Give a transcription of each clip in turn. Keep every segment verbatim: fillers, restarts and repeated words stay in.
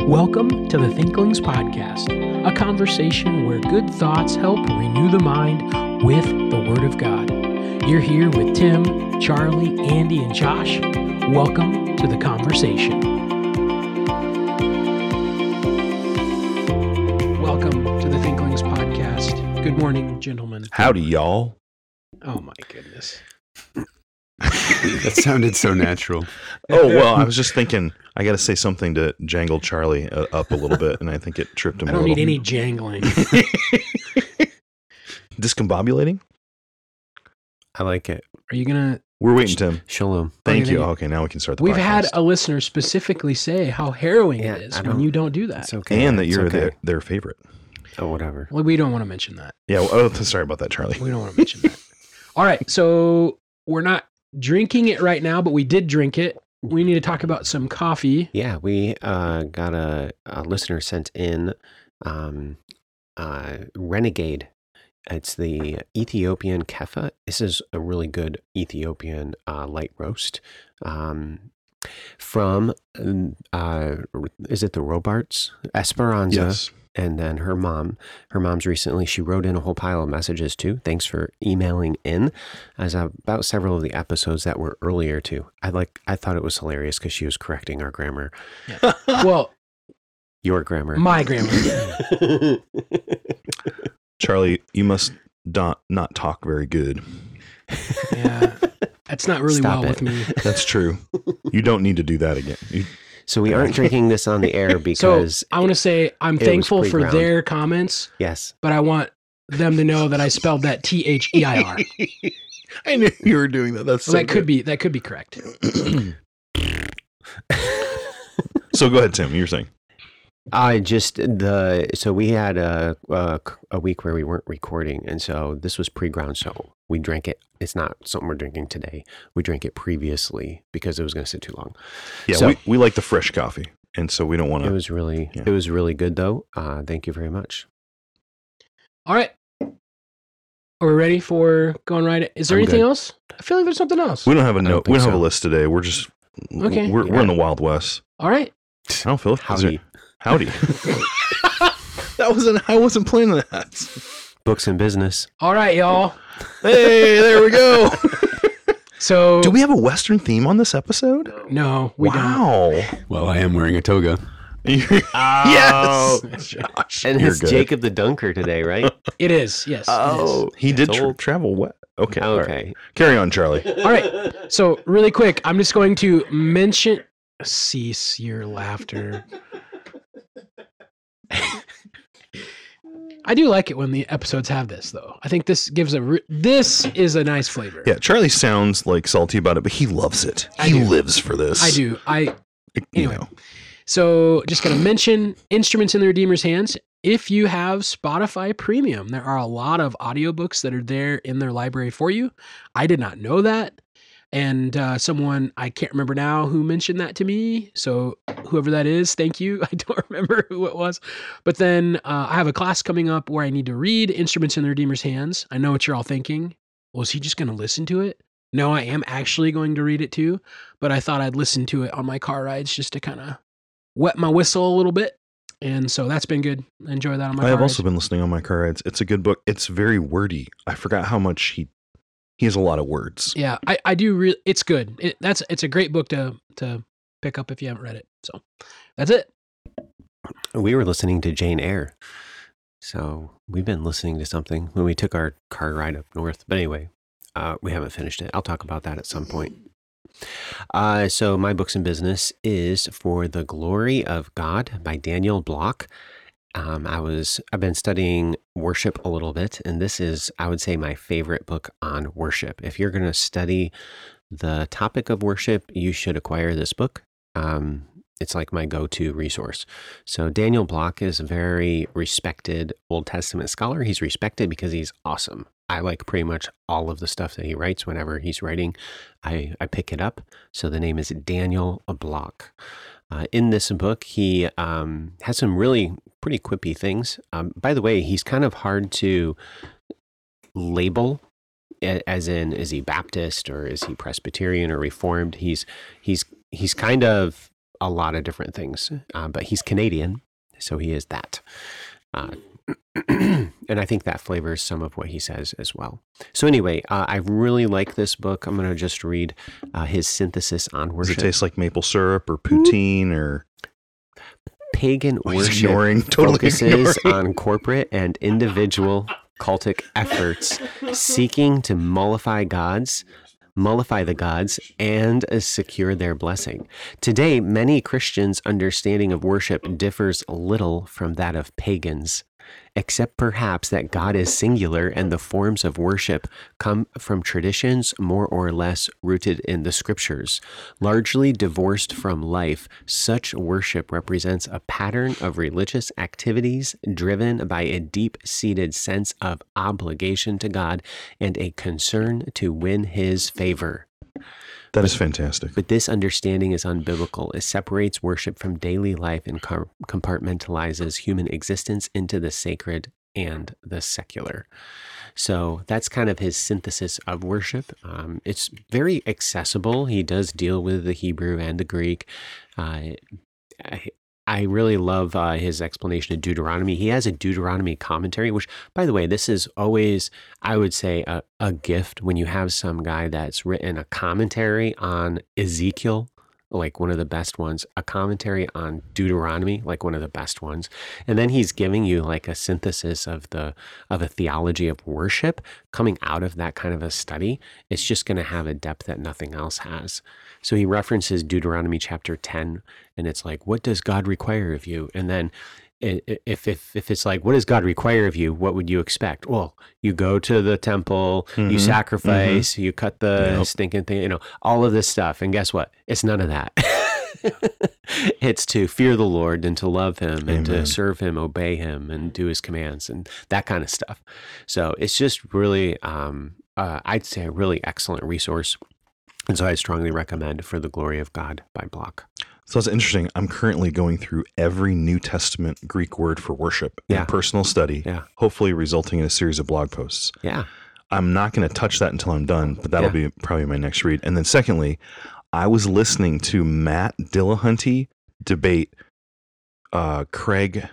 Welcome to the Thinklings Podcast, a conversation where good thoughts help renew the mind with the Word of God. You're here with Tim, Charlie, Andy, and Josh. Welcome to the conversation. Welcome to the Thinklings Podcast. Good morning, gentlemen. Howdy, y'all. Oh, my goodness. That sounded so natural. Oh, well, I was just thinking, I got to say something to jangle Charlie uh, up a little bit, and I think it tripped him I a don't little. need any jangling. Discombobulating? I like it. Are you going to... We're waiting, Tim. Shalom. Thank Okay, you. thank you. Okay, now we can start the We've podcast. had a listener specifically say how harrowing Yeah, it is I when don't- you don't do that. It's okay. And that It's you're okay. their, their favorite. Oh, whatever. Well, we don't want to mention that. Yeah, well, oh, sorry about that, Charlie. We don't want to mention that. All right, so we're not drinking it right now, but we did drink it. We need to talk about some coffee. Yeah, we uh, got a, a listener sent in um, uh, Renegade. It's the Ethiopian Kefa. This is a really good Ethiopian uh, light roast um, from, uh, is it the Robarts? Esperanza. Yes. And then her mom, her mom's recently, she wrote in a whole pile of messages too. Thanks for emailing in as about several of the episodes that were earlier too. I like, I thought it was hilarious because she was correcting our grammar, Yeah. Well, your grammar. my grammar. Charlie, you must not, not talk very good. Yeah, that's not really Stop well it. with me. That's true. You don't need to do that again. You, So we aren't drinking this on the air because, So I want to say I'm it was thankful for pre-ground. their comments, yes, but I want them to know that I spelled that T H E I R. I knew you were doing that. That's So so that could good. be that could be correct. So go ahead, Tim. You were saying. I just the so we had a, a a week where we weren't recording, and so this was pre-ground. So we drank it. It's not something we're drinking today. We drank it previously because it was going to sit too long. Yeah, So- we, we like the fresh coffee, and so we don't want It to. was really Yeah. it was really good though. Uh, thank you very much. All right. Are we ready for going right? Is there I'm anything good. else? I feel like there's something else. We don't have a I don't note. We think don't have a so. list today. We're just Okay. We're, we're in the Wild West. All right. I don't feel it. Is there- Howdy, Howdy. That wasn't. I wasn't planning that. books and business. All right, y'all. Hey, there we go. So Do we have a Western theme on this episode? No, we don't. wow. Well, I am wearing a toga, Yes. Josh, and you're it's good. Jacob the Dunker today, right? It is. Yes. it is. He did tra- Told- travel wet. Okay. all right. Okay. Carry on, Charlie. All right. So really quick, I'm just going to mention. Cease your laughter. I do like it when the episodes have this, though. I think this gives a. Re- this is a nice flavor. Yeah, Charlie sounds like salty about it, but he loves it. I He do. lives for this. I do. I You Anyway. know. So just going to mention Instruments in the Redeemer's Hands. If you have Spotify Premium, there are a lot of audiobooks that are there in their library for you. I did not know that. And uh, someone, I can't remember now who mentioned that to me. So whoever that is, thank you. I don't remember who it was. But then uh, I have a class coming up where I need to read Instruments in the Redeemer's Hands. I know what you're all thinking. Well, is he just going to listen to it? No, I am actually going to read it too. But I thought I'd listen to it on my car rides just to kind of wet my whistle a little bit. And so that's been good. I enjoy that on my I car have rides. also been listening on my car rides. It's a good book. It's very wordy. I forgot how much he he has a lot of words. Yeah, I, I do. Re- it's good. It, that's it's a great book to to pick up if you haven't read it. So that's it. We were listening to Jane Eyre. So we've been listening to something when we took our car ride up north. But anyway, uh, we haven't finished it. I'll talk about that at some point. Uh, so my books and business is For the Glory of God by Daniel Block. Um, I was, I've been studying worship a little bit, and this is, I would say, my favorite book on worship. If you're going to study the topic of worship, you should acquire this book. Um, it's like my go-to resource. So Daniel Block is a very respected Old Testament scholar. He's respected because he's awesome. I like pretty much all of the stuff that he writes. Whenever he's writing, I, I pick it up. So the name is Daniel Block. Uh, in this book, he um, has some really pretty quippy things. Um, by the way, he's kind of hard to label, a- as in, is he Baptist or is he Presbyterian or Reformed? He's he's he's kind of a lot of different things. Uh, but he's Canadian, so he is that. Uh, and I think that flavors some of what he says as well. So anyway, uh, I really like this book. I'm going to just read uh, his synthesis on worship. Does it taste like maple syrup or poutine or... Pagan Oh, he's worship ignoring, totally focuses ignoring. on corporate and individual cultic efforts seeking to mollify gods, mollify the gods, and uh, secure their blessing. Today, many Christians' understanding of worship differs little from that of pagans, except perhaps that God is singular and the forms of worship come from traditions more or less rooted in the scriptures. Largely divorced from life, such worship represents a pattern of religious activities driven by a deep-seated sense of obligation to God and a concern to win his favor. That is fantastic. But this understanding is unbiblical. It separates worship from daily life and car- compartmentalizes human existence into the sacred and the secular. So that's kind of his synthesis of worship. Um, it's very accessible. He does deal with the Hebrew and the Greek. Uh, I, I really love uh, his explanation of Deuteronomy. He has a Deuteronomy commentary, which, by the way, this is always, I would say, a, a gift when you have some guy that's written a commentary on Ezekiel, like one of the best ones, a commentary on Deuteronomy, like one of the best ones. And then he's giving you like a synthesis of the of a theology of worship coming out of that kind of a study. It's just going to have a depth that nothing else has. So he references Deuteronomy chapter ten, and it's like, what does God require of you? And then if if if it's like, what does God require of you? What would you expect? Well, you go to the temple, mm-hmm. you sacrifice, mm-hmm. you cut the yep. stinking thing, you know, all of this stuff. And guess what? It's none of that. It's to fear the Lord and to love him Amen. And to serve him, obey him, and do his commands and that kind of stuff. So it's just really, um, uh, I'd say a really excellent resource. And so I strongly recommend For the Glory of God by Block. So it's interesting. I'm currently going through every New Testament Greek word for worship in Yeah. personal study, Yeah. hopefully resulting in a series of blog posts. Yeah. I'm not going to touch that until I'm done, but that'll Yeah. be probably my next read. And then secondly, I was listening to Matt Dillahunty debate uh, Craig.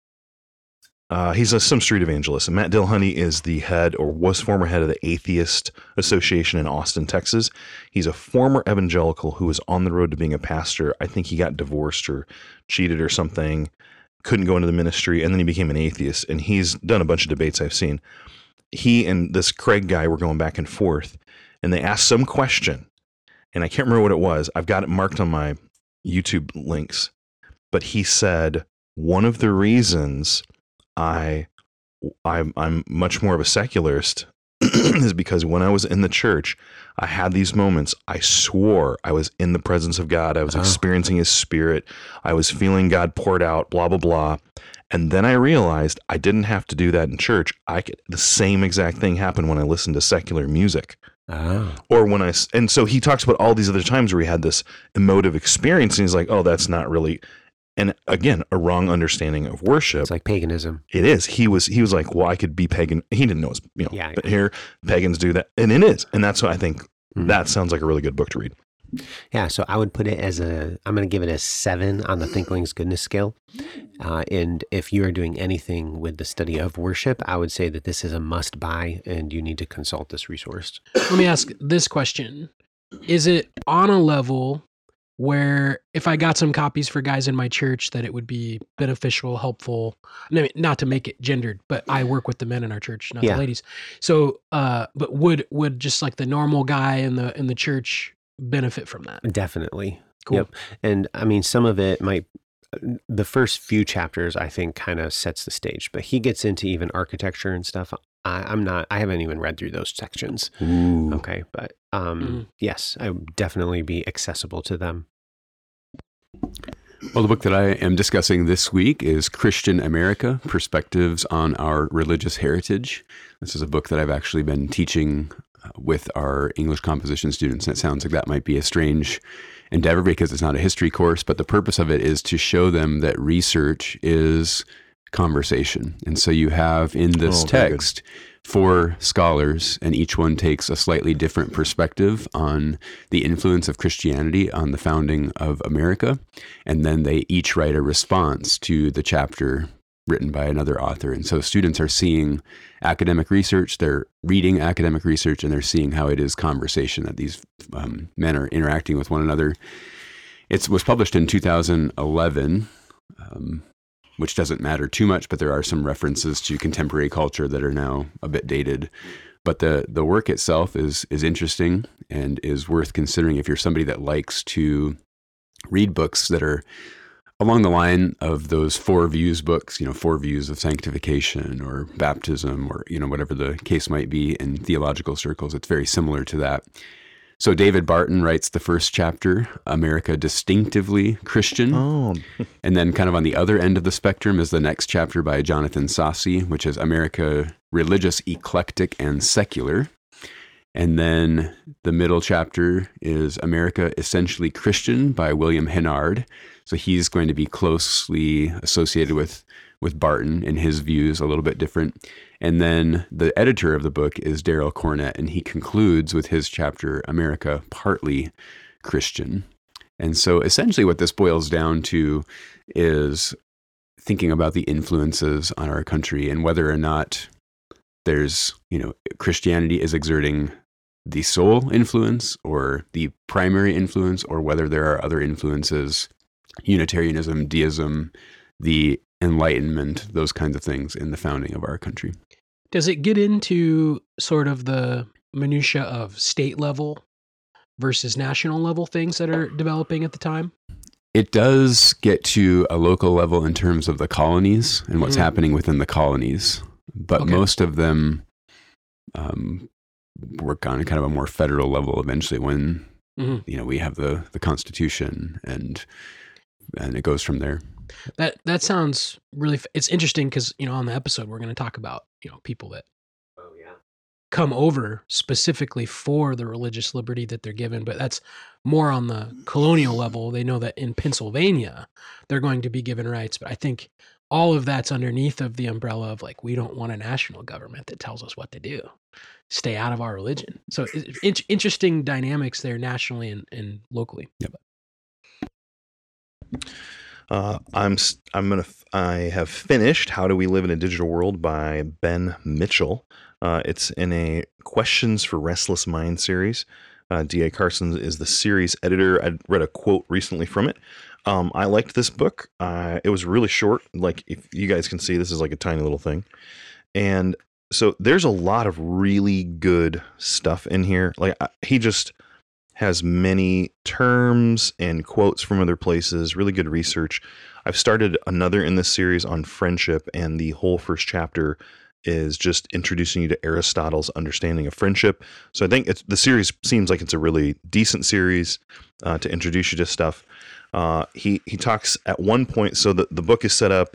Uh, he's a, some street evangelist, and Matt Dillahunty is the head, or was former head of the Atheist Association in Austin, Texas. He's a former evangelical who was on the road to being a pastor. I think he got divorced or cheated or something, couldn't go into the ministry, and then he became an atheist. And he's done a bunch of debates I've seen. He and this Craig guy were going back and forth, and they asked some question, and I can't remember what it was. I've got it marked on my YouTube links, but he said one of the reasons I, I'm, I'm much more of a secularist is because when I was in the church, I had these moments. I swore I was in the presence of God. I was Oh. experiencing his spirit. I was feeling God poured out, blah, blah, blah. And then I realized I didn't have to do that in church. I could, the same exact thing happened when I listened to secular music. Oh. Or when I, and so he talks about all these other times where he had this emotive experience, and he's like, oh, that's not really, and again, a wrong understanding of worship. It's like paganism. It is. He was, he was like, well, I could be pagan. He didn't know, it was, you know, Yeah. but here pagans do that. And it is. And that's what I think Mhm. that sounds like a really good book to read. Yeah, so I would put it as a, I'm going to give it a seven on the Thinkling's goodness scale. Uh, and if you are doing anything with the study of worship, I would say that this is a must buy and you need to consult this resource. Let me ask this question. Is it on a level where if I got some copies for guys in my church that it would be beneficial, helpful, I mean, not to make it gendered, but I work with the men in our church, not Yeah. the ladies. So, uh, but would, would just like the normal guy in the, in the church benefit from that? Definitely. Cool. Yep. And I mean, some of it might, the first few chapters, I think, kind of sets the stage, but he gets into even architecture and stuff. I, I'm not, I haven't even read through those sections. Ooh. Okay. But um, Mhm. yes, I would definitely be accessible to them. Well, the book that I am discussing this week is Christian America, Perspectives on Our Religious Heritage. This is a book that I've actually been teaching uh, with our English composition students. And it sounds like that might be a strange endeavor because it's not a history course, but the purpose of it is to show them that research is conversation. And so you have in this Oh, very good. text four scholars, and each one takes a slightly different perspective on the influence of Christianity on the founding of America. And then they each write a response to the chapter written by another author. And so students are seeing academic research, they're reading academic research, and they're seeing how it is conversation that these um, men are interacting with one another. It was published in two thousand eleven, um, which doesn't matter too much, but there are some references to contemporary culture that are now a bit dated. But the the work itself is is interesting and is worth considering if you're somebody that likes to read books that are along the line of those four views books, you know, four views of sanctification or baptism or, you know, whatever the case might be in theological circles. It's very similar to that. So David Barton writes the first chapter, America Distinctively Christian. Oh. And then kind of on the other end of the spectrum is the next chapter by Jonathan Sossi, which is America Religious, Eclectic, and Secular. And then the middle chapter is America Essentially Christian by William Hennard. So he's going to be closely associated with, with Barton and his views, a little bit different. And then the editor of the book is Daryl Cornett, and he concludes with his chapter, America Partly Christian. And so essentially what this boils down to is thinking about the influences on our country and whether or not there's, you know, Christianity is exerting the sole influence or the primary influence, or whether there are other influences, Unitarianism, deism, the Enlightenment, those kinds of things in the founding of our country. Does it get into sort of the minutia of state level versus national level things that are developing at the time? It does get to a local level in terms of the colonies and what's mm. happening within the colonies, but okay. most of them um, work on kind of a more federal level eventually when, mm-hmm. you know, we have the, the Constitution and and it goes from there. That that sounds really, it's interesting because, you know, on the episode, we're going to talk about, you know, people that oh, yeah. come over specifically for the religious liberty that they're given, but that's more on the colonial level. They know that in Pennsylvania, they're going to be given rights, but I think all of that's underneath of the umbrella of like, we don't want a national government that tells us what to do. Stay out of our religion. So it's interesting dynamics there nationally and, and locally. Yep. Uh, I'm I'm gonna I have finished How Do We Live in a Digital World by Ben Mitchell. Uh, it's in a Questions for Restless Mind series. Uh, D A Carson is the series editor. I read a quote recently from it. Um, I liked this book. Uh, it was really short. Like if you guys can see, this is like a tiny little thing, and so there's a lot of really good stuff in here. Like I, he just has many terms and quotes from other places, really good research. I've started another in this series on friendship, and the whole first chapter is just introducing you to Aristotle's understanding of friendship. So I think it's, the series seems like it's a really decent series uh, to introduce you to stuff. Uh, he, he talks at one point, so the, the book is set up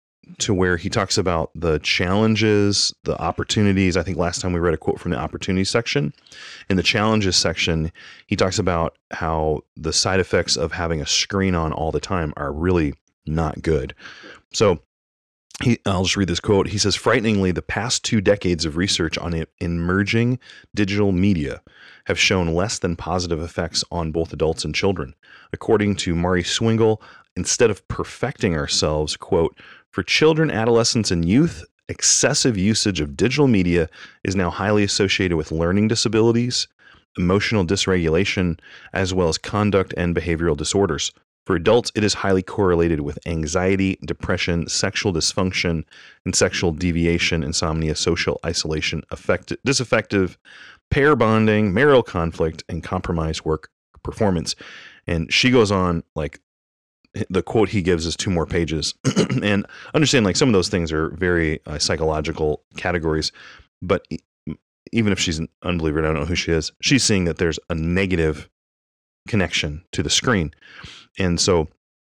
to where he talks about the challenges, the opportunities. I think last time we read a quote from the opportunities section. In the challenges section, he talks about how the side effects of having a screen on all the time are really not good. So he, I'll just read this quote. He says, frighteningly, the past two decades of research on emerging digital media have shown less than positive effects on both adults and children. According to Mari Swingle, instead of perfecting ourselves, quote, for children, adolescents, and youth, excessive usage of digital media is now highly associated with learning disabilities, emotional dysregulation, as well as conduct and behavioral disorders. For adults, it is highly correlated with anxiety, depression, sexual dysfunction, and sexual deviation, insomnia, social isolation, affect- disaffective, pair bonding, marital conflict, and compromised work performance. And she goes on, like, the quote he gives is two more pages. And understand, like, some of those things are very uh, psychological categories, but e- even if she's an unbeliever, and I don't know who she is, she's seeing that there's a negative connection to the screen. And so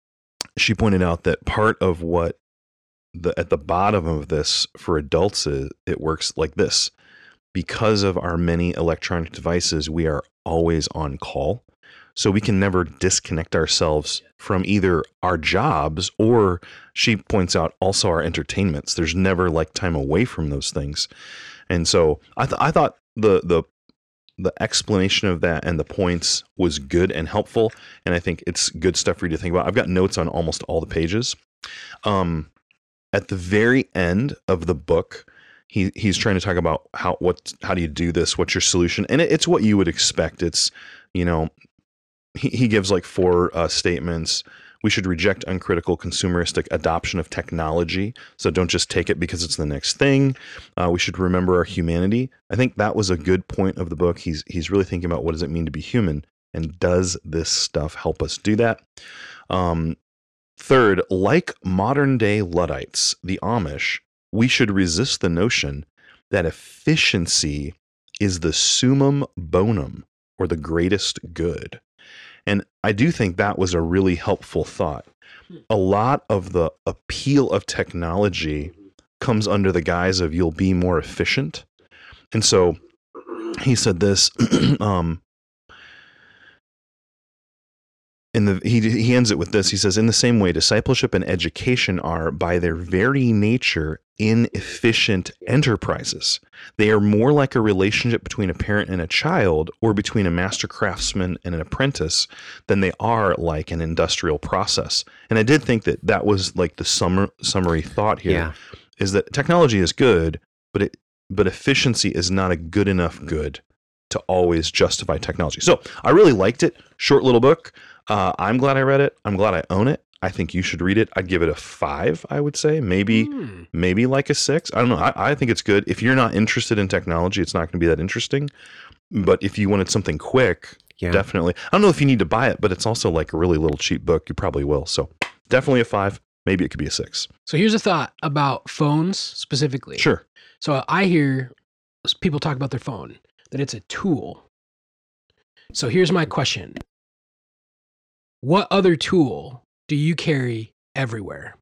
she pointed out that part of what the at the bottom of this for adults is, it works like this. Because of our many electronic devices, we are always on call. So we can never disconnect ourselves from either our jobs or, she points out, also our entertainments. There's never like time away from those things. And so I, th- I thought the, the, the explanation of that and the points was good and helpful. And I think it's good stuff for you to think about. I've got notes on almost all the pages. Um, at the very end of the book, he he's trying to talk about how, what, how do you do this? What's your solution? And it, it's what you would expect. It's, you know, he, he gives like four uh, statements. We should reject uncritical consumeristic adoption of technology. So don't just take it because it's the next thing. Uh, we should remember our humanity. I think that was a good point of the book. He's he's really thinking about what does it mean to be human, and does this stuff help us do that? Um, third, like modern day Luddites, the Amish, we should resist the notion that efficiency is the summum bonum, or the greatest good. And I do think that was a really helpful thought. A lot of the appeal of technology comes under the guise of you'll be more efficient. And so he said this, um, in the, he, he ends it with this. He says, in the same way, discipleship and education are by their very nature inefficient enterprises. They are more like a relationship between a parent and a child, or between a master craftsman and an apprentice, than they are like an industrial process. And I did think that that was like the summer, summary thought here, Yeah. is that technology is good, but it, but efficiency is not a good enough good to always justify technology. So I really liked it. Short little book. Uh, I'm glad I read it. I'm glad I own it. I think you should read it. I'd give it a five, I would say. Maybe, Mm. maybe like a six. I don't know. I, I think it's good. If you're not interested in technology, it's not going to be that interesting. But if you wanted something quick, Yeah. definitely. I don't know if you need to buy it, but it's also like a really little cheap book. You probably will. So definitely a five. Maybe it could be a six. So here's a thought about phones specifically. Sure. So I hear people talk about their phone, that it's a tool. So here's my question. What other tool do you carry everywhere?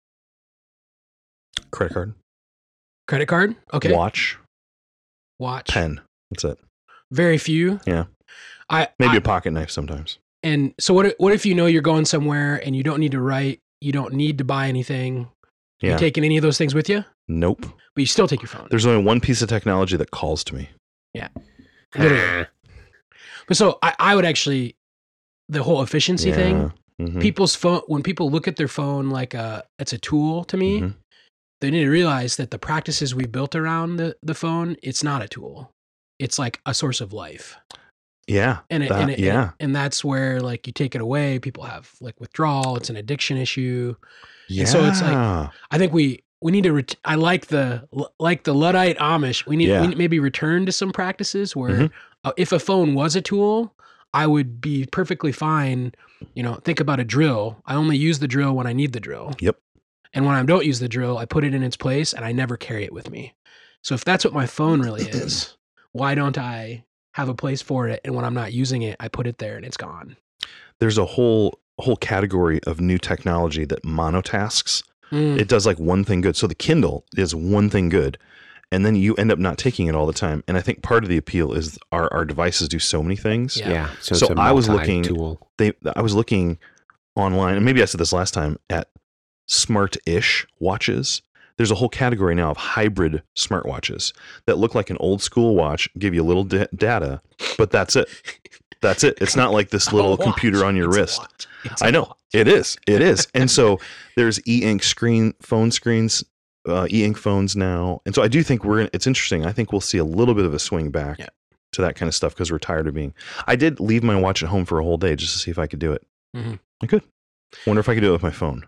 Credit card, Credit card? Okay. watch, Watch. pen. That's it. Very few. Yeah. I Maybe I- a pocket knife sometimes. And so what if, what if you know you're going somewhere and you don't need to write, you don't need to buy anything. Yeah. You taking any of those things with you? Nope. But you still take your phone. There's only one piece of technology that calls to me. Literally. But so I, I would actually, the whole efficiency thing, Mhm. people's phone, when people look at their phone like a, it's a tool to me, Mhm. they need to realize that the practices we built around the, the phone, it's not a tool. It's like a source of life. Yeah. And it, that- and, it, yeah. and, and that's where like you take it away, people have like withdrawal. It's an addiction issue. Yeah. And so it's like- I think we, we need to, ret- I like the, like the Luddite Amish, we need, Yeah. we maybe return to some practices where Mhm. uh, if a phone was a tool, I would be perfectly fine. You know, think about a drill. I only use the drill when I need the drill. Yep. And when I don't use the drill, I put it in its place and I never carry it with me. So if that's what my phone really is, why don't I have a place for it? And when I'm not using it, I put it there and it's gone. There's a whole whole category of new technology that monotasks. Mm. It does like one thing good. So the Kindle is one thing good, and then you end up not taking it all the time. And I think part of the appeal is our, our devices do so many things. Yeah. Yeah. So, So it's a I was looking- multi-tool. They I was looking online, and maybe I said this last time, at smart-ish watches. There's a whole category now of hybrid smartwatches that look like an old school watch, give you a little da- data, but that's it. That's it. It's not like this A little watch. computer on your It's a wrist. watch. It's I a know watch. it is. It is. And so there's e-ink screen, phone screens, uh, e-ink phones now. And so I do think we're, gonna, it's interesting. I think we'll see a little bit of a swing back Yeah. to that kind of stuff because we're tired of being, I did leave my watch at home for a whole day just to see if I could do it. Mhm. I could. Wonder if I could do it with my phone.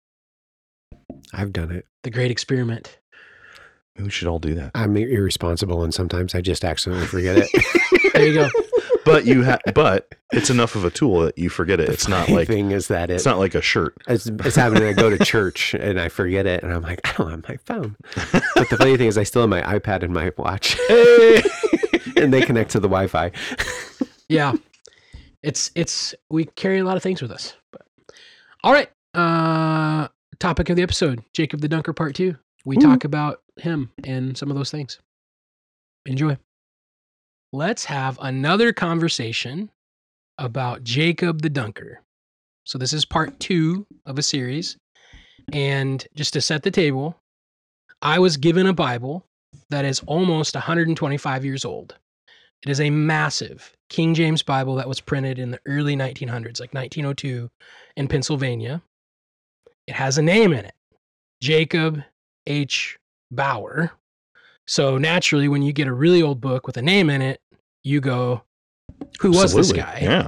I've done it. The great experiment. Maybe we should all do that. I'm irresponsible, and sometimes I just accidentally forget it. There you go. But you have, but it's enough of a tool that you forget it. It's not The like, thing is that it, it's not like a shirt. It's, it's happening. I go to church and I forget it, and I'm like, I don't have my phone. But the funny thing is, I still have my iPad and my watch, Hey! and they connect to the Wi-Fi. Yeah. It's, it's, we carry a lot of things with us. But all right. Uh, topic of the episode, Jacob the Dunker part two. We Ooh. talk about him and some of those things. Enjoy. Let's have another conversation about Jacob the Dunker. So this is part two of a series. And just to set the table, I was given a Bible that is almost one hundred twenty-five years old. It is a massive King James Bible that was printed in the early nineteen hundreds, like nineteen oh two in Pennsylvania. It has a name in it, Jacob H. Bauer. So naturally, when you get a really old book with a name in it, you go, who was this Absolutely. guy? Yeah.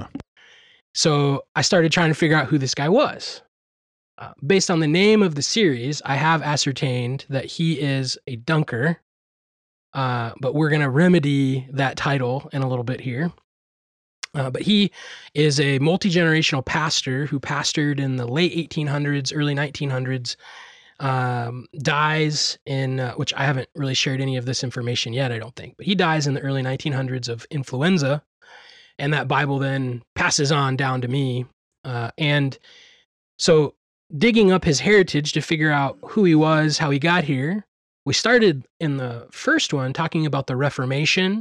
So I started trying to figure out who this guy was. Uh, based on the name of the series, I have ascertained that he is a dunker, uh, but we're going to remedy that title in a little bit here. Uh, but he is a multi-generational pastor who pastored in the late eighteen hundreds, early nineteen hundreds, um, dies in, uh, which I haven't really shared any of this information yet, I don't think, but he dies in the early nineteen hundreds of influenza. And that Bible then passes on down to me. Uh, and so digging up his heritage to figure out who he was, how he got here, we started in the first one talking about the Reformation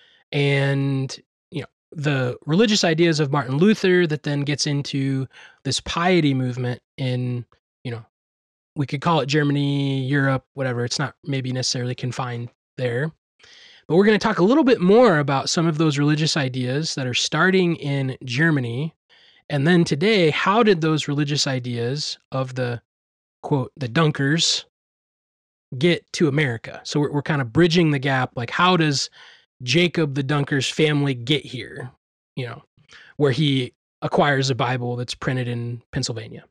and, you know, the religious ideas of Martin Luther that then gets into this piety movement in, you know, we could call it Germany, Europe, whatever. It's not maybe necessarily confined there. But we're going to talk a little bit more about some of those religious ideas that are starting in Germany. And then today, how did those religious ideas of the, quote, the Dunkers get to America? So we're, we're kind of bridging the gap. Like, how does Jacob the Dunker's family get here? You know, where he acquires a Bible that's printed in Pennsylvania.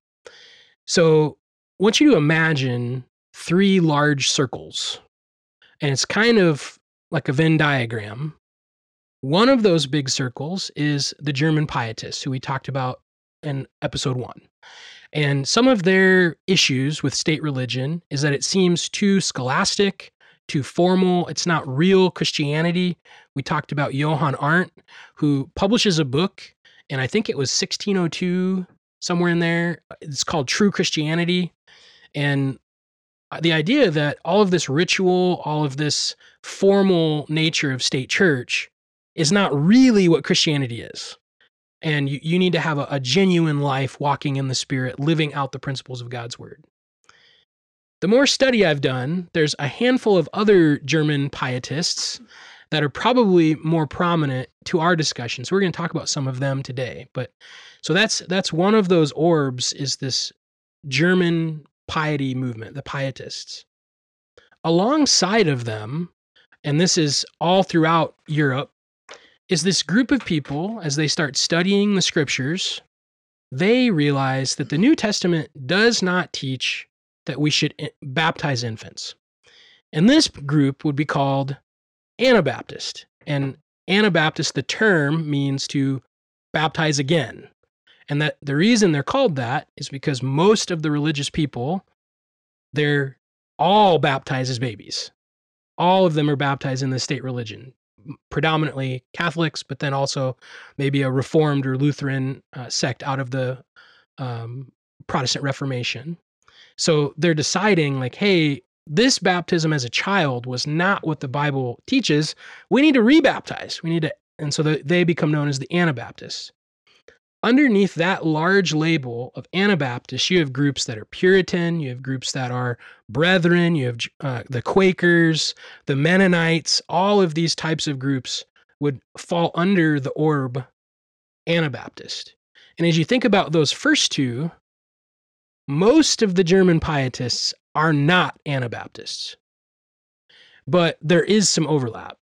So I want you to imagine three large circles. And it's kind of like a Venn diagram. One of those big circles is the German pietists, who we talked about in episode one. And some of their issues with state religion is that it seems too scholastic, too formal. It's not real Christianity. We talked about Johann Arndt, who publishes a book, and I think it was sixteen oh two, somewhere in there. It's called True Christianity. And the idea that all of this ritual, all of this formal nature of state church is not really what Christianity is. And you, you need to have a, a genuine life walking in the Spirit, living out the principles of God's word. The more study I've done, there's a handful of other German pietists that are probably more prominent to our discussion. So we're going to talk about some of them today. But so that's that's one of those orbs, is this German piety movement, the pietists. Alongside of them, and this is all throughout Europe, is this group of people, as they start studying the scriptures, they realize that the New Testament does not teach that we should baptize infants. And this group would be called Anabaptist. And Anabaptist, the term, means to baptize again. And that the reason they're called that is because most of the religious people, they're all baptized as babies. All of them are baptized in the state religion, predominantly Catholics, but then also maybe a Reformed or Lutheran uh, sect out of the um, Protestant Reformation. So they're deciding, like, hey, this baptism as a child was not what the Bible teaches. We need to rebaptize. We need to, and so the, they become known as the Anabaptists. Underneath that large label of Anabaptists, you have groups that are Puritan, you have groups that are Brethren, you have uh, the Quakers, the Mennonites. All of these types of groups would fall under the orb Anabaptist. And as you think about those first two, most of the German pietists are not Anabaptists, but there is some overlap.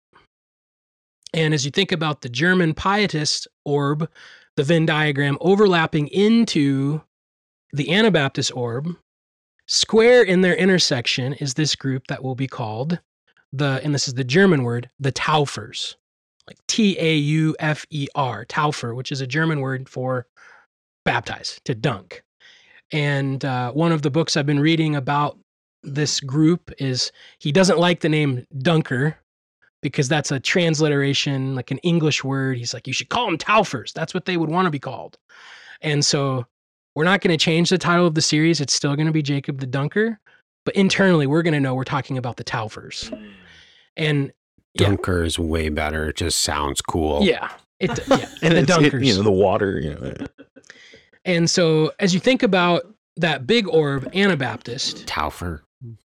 And as you think about the German pietist orb, the Venn diagram overlapping into the Anabaptist orb, square in their intersection is this group that will be called the, and this is the German word, the Taufers, like T A U F E R, Taufer, which is a German word for baptize, to dunk. And uh, one of the books I've been reading about this group is, he doesn't like the name Dunker, because that's a transliteration, like an English word. He's like, you should call them Taufers. That's what they would want to be called. And so we're not going to change the title of the series. It's still going to be Jacob the Dunker. But internally, we're going to know we're talking about the Taufers. And Dunker yeah. is way better. It just sounds cool. Yeah. It, yeah, and the it's, dunkers. It, you know, the water, you know. And so as you think about that big orb, Anabaptist, Taufer.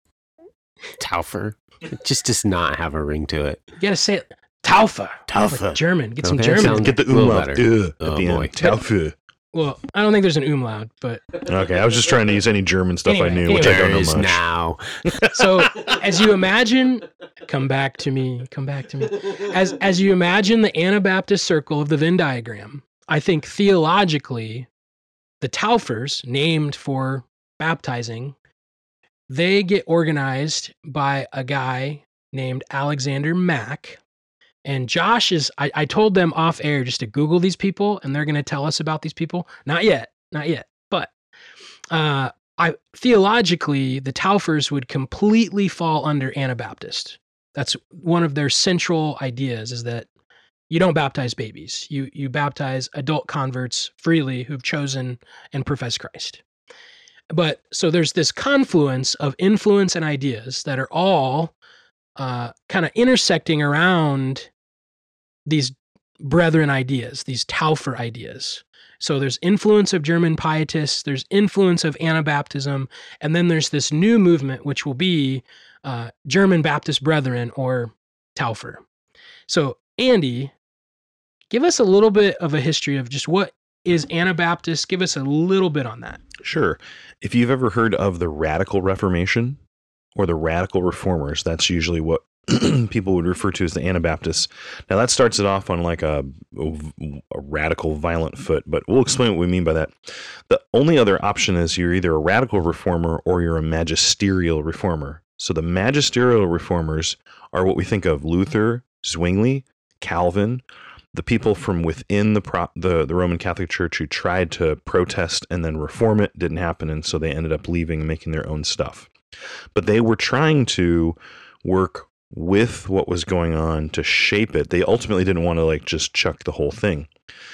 Taufer. It just does not have a ring to it. you got to say it. Taufer. Taufer. Like German. Get some Okay, German. sounds- Get the A little umlaut better. uh, at Oh, the boy. end. Taufe. Well, I don't think there's an umlaut, but Okay, I was just trying to use any German stuff I Anyway, knew, which I anyway. don't There know is much. now. so as you imagine, come back to me, come back to me. As as you imagine the Anabaptist circle of the Venn diagram, I think theologically, the Taufers, named for baptizing, they get organized by a guy named Alexander Mack. And Josh is, I, I told them off air just to Google these people, and they're going to tell us about these people. Not yet, not yet. But uh, I theologically, the Taufers would completely fall under Anabaptist. That's one of their central ideas, is that you don't baptize babies. You you baptize adult converts freely who've chosen and profess Christ. But so there's this confluence of influence and ideas that are all uh, kind of intersecting around these brethren ideas, these Taufer ideas. So there's influence of German pietists, there's influence of Anabaptism, and then there's this new movement, which will be uh, German Baptist Brethren, or Taufer. So Andy, give us a little bit of a history of just what is Anabaptist. Give us a little bit on that. Sure. If you've ever heard of the Radical Reformation or the Radical Reformers, that's usually what people would refer to as the Anabaptists. Now that starts it off on like a, a radical violent foot, but we'll explain what we mean by that. The only other option is you're either a radical reformer or you're a magisterial reformer. So the magisterial reformers are what we think of: Luther, Zwingli, Calvin, the people from within the, pro- the the Roman Catholic Church who tried to protest and then reform it. Didn't happen, and so they ended up leaving and making their own stuff. But they were trying to work with what was going on to shape it. They ultimately didn't want to like just chuck the whole thing.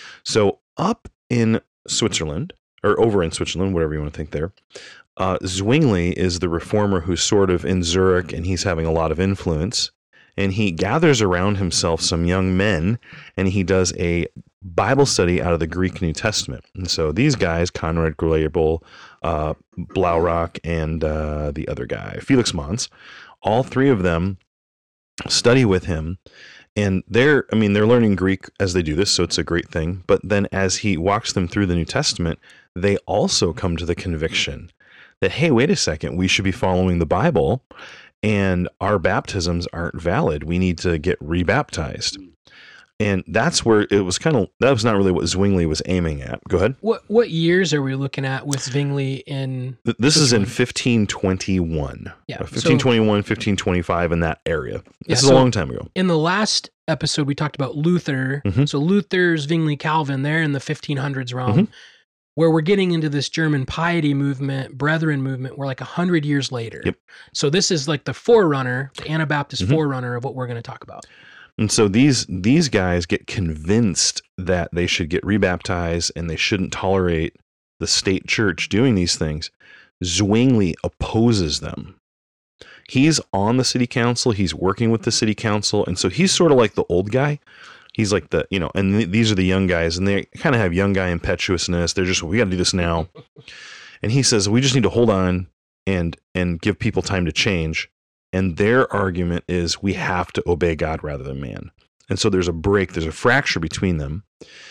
So up in Switzerland, or over in Switzerland, whatever you want to think there, uh, Zwingli is the reformer who's sort of in Zurich, and he's having a lot of influence. And he gathers around himself some young men, and he does a Bible study out of the Greek New Testament. And so these guys, Conrad Grebel, uh, Blaurock, and uh, the other guy, Felix Mons, all three of them study with him. And they're, I mean, they're learning Greek as they do this, so it's a great thing. But then as he walks them through the New Testament, they also come to the conviction that, hey, wait a second, we should be following the Bible, and our baptisms aren't valid. We need to get rebaptized. And that's where it was kind of, that was not really what Zwingli was aiming at. Go ahead. What what years are we looking at with Zwingli in? Th- This is in Switzerland? fifteen twenty-one. Yeah, Uh, fifteen so- twenty-one, fifteen twenty-five, in that area. This Yeah, is so- a long time ago. In the last episode, we talked about Luther. Mhm. So Luther, Zwingli, Calvin, they're in the fifteen hundreds realm, Mhm. where we're getting into this German piety movement, Brethren movement. We're like a hundred years later. Yep. So this is like the forerunner, the Anabaptist Mhm. forerunner of what we're going to talk about. And so these these guys get convinced that they should get rebaptized and they shouldn't tolerate the state church doing these things. Zwingli opposes them. He's on the city council. He's working with the city council. And so he's sort of like the old guy. He's like the, you know, and th- these are the young guys, and they kind of have young guy impetuousness. They're just, we got to do this now. And he says, we just need to hold on and and give people time to change. And their argument is we have to obey God rather than man. And so there's a break, there's a fracture between them.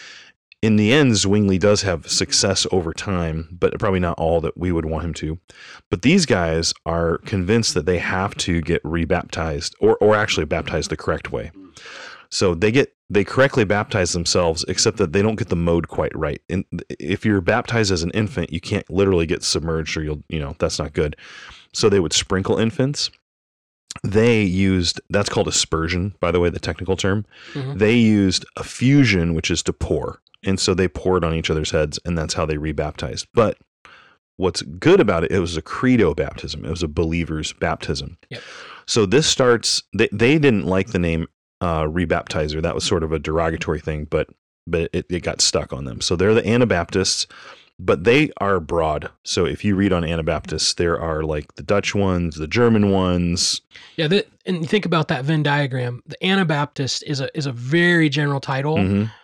In the end, Zwingli does have success over time, but probably not all that we would want him to. But these guys are convinced that they have to get rebaptized, or or actually baptized the correct way. So they get they correctly baptize themselves, except that they don't get the mode quite right. And if you're baptized as an infant, you can't literally get submerged, or you'll, you know, that's not good. So they would sprinkle infants. They used, that's called aspersion, by the way, the technical term. Mhm. They used effusion, which is to pour. And so they poured on each other's heads, and that's how they rebaptized. But what's good about it, it was a credo baptism. It was a believer's baptism. Yep. So this starts, they, they didn't like the name uh, rebaptizer. That was sort of a derogatory thing, but but it, it got stuck on them. So they're the Anabaptists, but they are broad. So if you read on Anabaptists, there are like the Dutch ones, the German ones. Yeah, that, and you think about that Venn diagram. The Anabaptist is a is a very general title, Mhm.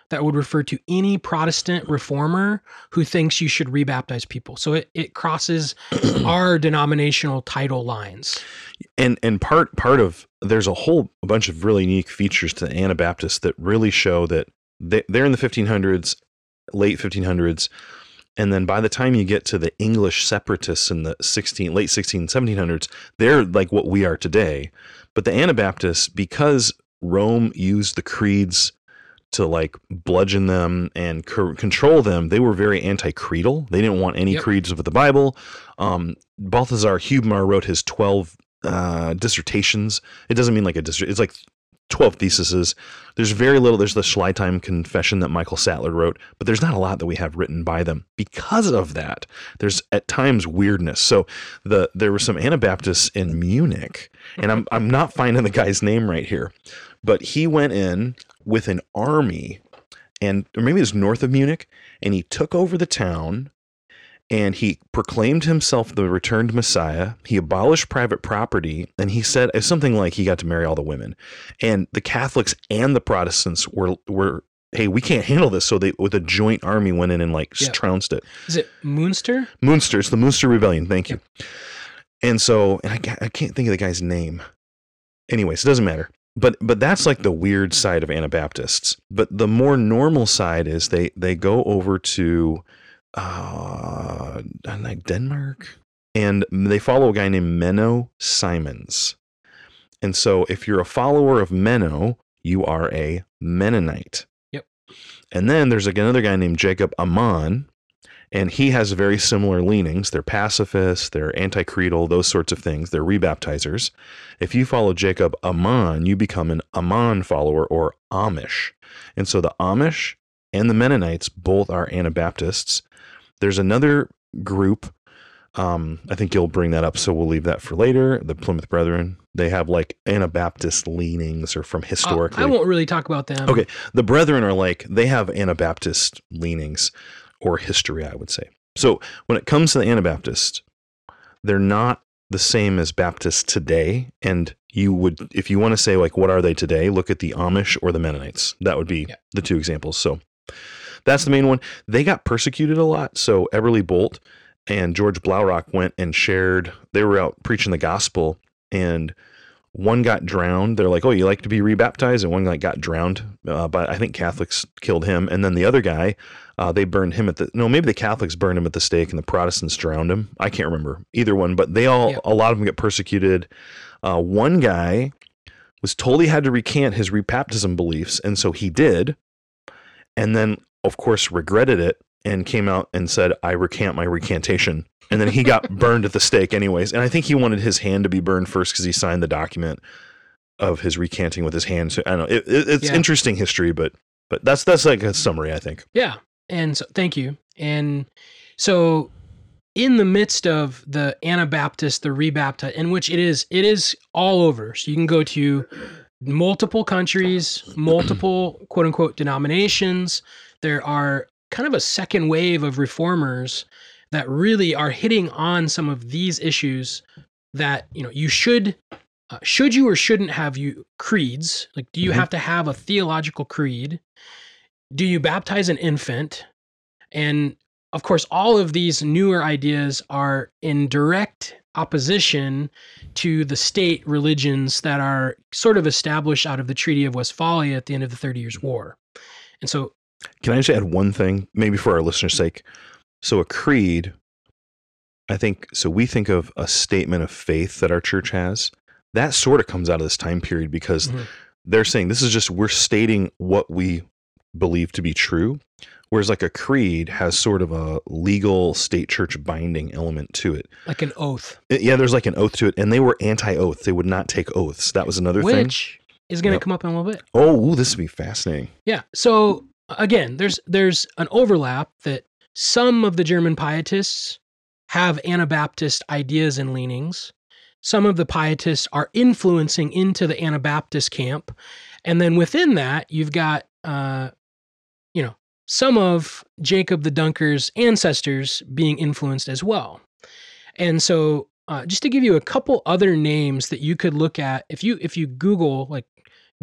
that would refer to any Protestant reformer who thinks you should rebaptize people. So it, it crosses our denominational title lines. And and part part of there's a whole bunch of really unique features to the Anabaptists that really show that they, they're in the fifteen hundreds, late fifteen hundreds. And then by the time you get to the English separatists in the sixteen, late sixteen, seventeen hundreds, they're like what we are today. But the Anabaptists, because Rome used the creeds to like bludgeon them and c- control them, they were very anti-creedal. They didn't want any Yep. creeds with the Bible. Um, Balthazar Hubmar wrote his twelve uh, dissertations. It doesn't mean like a dissert. It's like twelve theses. There's very little. There's the Schleitheim Confession that Michael Sattler wrote, but there's not a lot that we have written by them. Because of that, there's at times weirdness. So the there were some Anabaptists in Munich, and I'm I'm not finding the guy's name right here, but he went in with an army, and or maybe it was north of Munich, and he took over the town. And he proclaimed himself the returned Messiah. He abolished private property. And he said it's something like he got to marry all the women. And the Catholics and the Protestants were, were hey, we can't handle this. So they, with a joint army, went in and like Yeah. trounced it. Is it Munster? Munster. It's the Munster Rebellion. Thank you. And so, and I, ca- I can't think of the guy's name. Anyways, it doesn't matter. But but that's like the weird side of Anabaptists. But the more normal side is they they go over to uh like Denmark, and they follow a guy named Menno Simons. And so if you're a follower of Menno, you are a Mennonite. Yep. And then there's like another guy named Jacob Ammann, and he has very similar leanings. They're pacifists, they're anti-creedal, those sorts of things. They're rebaptizers. If you follow Jacob Ammann, you become an Ammann follower or Amish. And so the Amish and the Mennonites both are Anabaptists. There's another group, um, I think you'll bring that up, so we'll leave that for later, the Plymouth Brethren. They have like Anabaptist leanings, or from Uh, historically. I won't really talk about them. Okay, the Brethren are like, they have Anabaptist leanings, or history, I would say. So when it comes to the Anabaptists, they're not the same as Baptists today. And you would, if you want to say like, what are they today? Look at the Amish or the Mennonites. That would be Yeah. the two examples. So that's the main one. They got persecuted a lot. So Everly Bolt and George Blaurock went and shared, they were out preaching the gospel, and one got drowned. They're like, oh, you like to be rebaptized? And one like got drowned, uh, but I think Catholics killed him. And then the other guy, uh, they burned him at the, no, maybe the Catholics burned him at the stake and the Protestants drowned him. I can't remember either one, but they all, Yep. a lot of them get persecuted. Uh, one guy was told he had to recant his rebaptism beliefs, and so he did. And then, of course, regretted it and came out and said, I recant my recantation. And then he got burned at the stake anyways. And I think he wanted his hand to be burned first because he signed the document of his recanting with his hand. So I don't know. It, it, it's Yeah. interesting history, but but that's that's like a summary, I think. Yeah. And so thank you. And so in the midst of the Anabaptist, the rebaptized, in which it is, it is all over. So you can go to multiple countries, multiple quote unquote denominations. There are kind of a second wave of reformers that really are hitting on some of these issues that, you know, you should, uh, should you or shouldn't have you creeds? Like, do you Mhm. have to have a theological creed? Do you baptize an infant? And of course, all of these newer ideas are in direct opposition to the state religions that are sort of established out of the Treaty of Westphalia at the end of the Thirty Years' War. And so, Can I just add one thing, maybe for our listeners' sake? So a creed, I think, so we think of a statement of faith that our church has. That sort of comes out of this time period because Mhm. they're saying this is just, we're stating what we believe to be true. Whereas like a creed has sort of a legal state church binding element to it. like an oath, It- Yeah, there's like an oath to it. And they were anti-oath. They would not take oaths. That was another thing. which is going to Yep. come up in a little bit. Oh, ooh, this would be fascinating. Yeah. So again, there's there's an overlap that some of the German pietists have Anabaptist ideas and leanings. Some of the pietists are influencing into the Anabaptist camp. And then within that, you've got, uh, you know, some of Jacob the Dunker's ancestors being influenced as well. And so uh, just to give you a couple other names that you could look at, if you if you Google like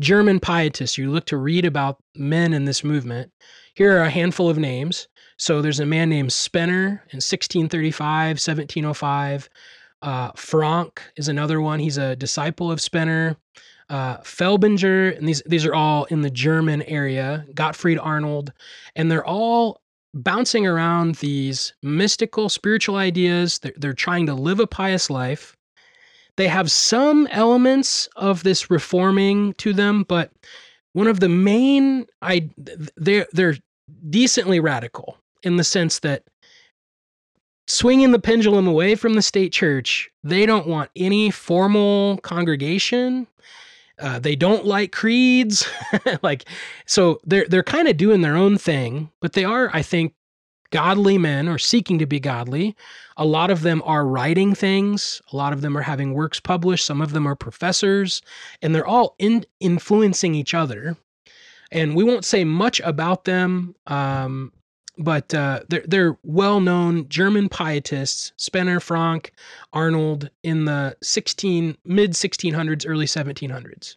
German pietists, you look to read about men in this movement, here are a handful of names. So there's a man named Spener in sixteen thirty-five, seventeen oh five. Uh, Frank is another one. He's a disciple of Spener. Uh, Felbinger, and these these are all in the German area. Gottfried Arnold, and they're all bouncing around these mystical, spiritual ideas. They're, they're trying to live a pious life. They have some elements of this reforming to them, but one of the main, I they're they're decently radical in the sense that swinging the pendulum away from the state church, they don't want any formal congregation. Uh, they don't like creeds, like so. They're they're kind of doing their own thing, but they are, I think, godly men or seeking to be godly. A lot of them are writing things. A lot of them are having works published. Some of them are professors, and they're all in, influencing each other. And we won't say much about them, um, but uh, they're they're well-known German pietists. Spener, Frank, Arnold in the sixteen mid sixteen hundreds, early seventeen hundreds.